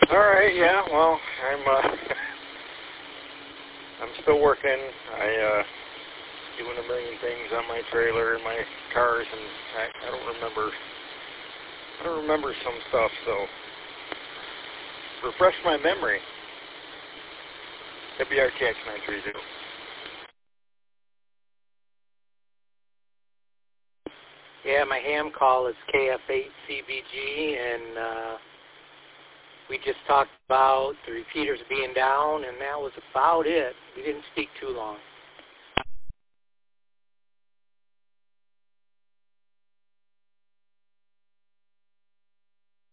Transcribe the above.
All right, yeah, well, I'm still working. Doing a million things on my trailer and my cars, and I don't remember some stuff, so refresh my memory. WRKX 930. Yeah, my ham call is KF8CBG, and we just talked about the repeaters being down, and that was about it. We didn't speak too long.